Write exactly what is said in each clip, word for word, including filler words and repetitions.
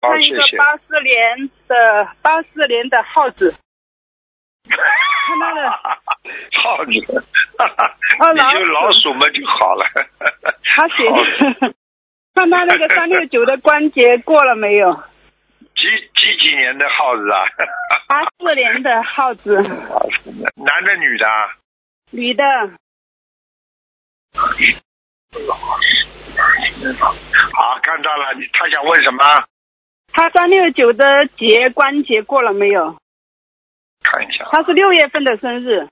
好， 看一个谢谢。 八四年的八四年的耗子，看他的耗子， 哦， 你就老鼠嘛就好了。 他写的，看他那个三六九的关节过了没有？ 几几几年的耗子啊？ 八四年的耗子， 男的女的啊？ 女的。 好，看到了，你他想问什么？ 他三六九的节关节过了没有？ 看一下。 他是六月份的生日。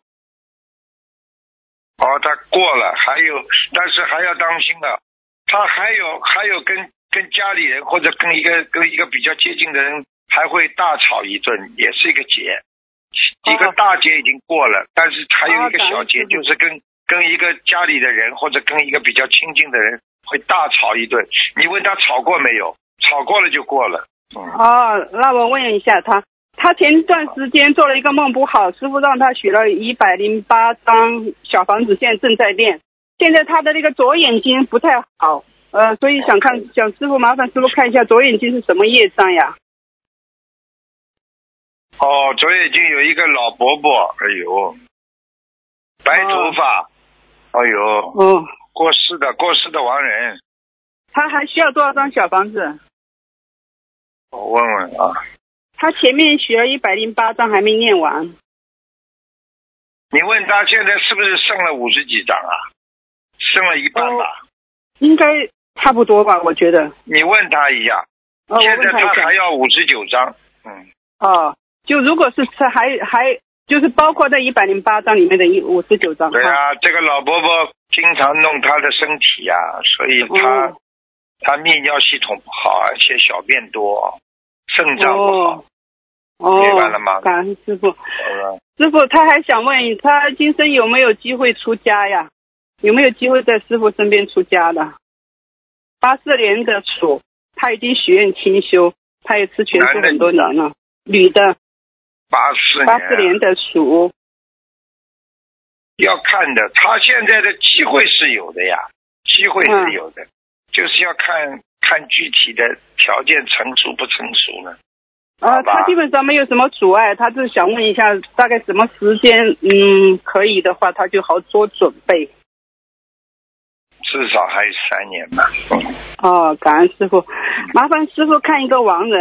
哦，他过了，还有，但是还要当心的，他还有还有跟跟家里人或者跟一个跟一个比较接近的人还会大吵一顿，也是一个劫。一个大劫已经过了，但是还有一个小劫，就是跟跟一个家里的人或者跟一个比较亲近的人会大吵一顿。你问他吵过没有？吵过了就过了。嗯、 哦，那我问一下他，他前段时间做了一个梦不好，师傅让他许了一百零八张小房子，现在正在练。现在他的那个左眼睛不太好，呃，所以想看，想师傅麻烦师傅看一下左眼睛是什么业障呀？ 哦，左眼睛有一个老伯伯，哎呦，白头发，哦、哎呦， 哦， 过世的过世的亡人。 他还需要多少张小房子？ 我问问啊。 他前面许了一百零八张还没念完。 你问他现在是不是剩了五十几张啊？剩了一半吧。 哦、应该差不多吧，我觉得。 你问他一下。 哦， 现在我问他一下。 他还要五十九张。嗯。 哦，就如果是还还就是包括在一百零八张里面的一五十九张。 对啊，这个老伯伯经常弄他的身体呀、啊，所以他、哦、他泌尿系统不好，而且小便多，肾脏不好。 哦， 明白了吗？ 感恩师傅。师傅，他还想问他今生有没有机会出家呀？有没有机会在师傅身边出家的？八四年的鼠，他已经许愿清修，他也吃全素很多人了。女的。 八四年。 八四年的鼠。 要看的，他现在的机会是有的呀，机会是有的，嗯、就是要看看具体的条件成熟不成熟呢。 呃，他基本上没有什么阻碍，他就是想问一下，大概什么时间，嗯，可以的话，他就好做准备。 至少还有三年吧。 哦，感恩师傅，麻烦师傅看一个亡人。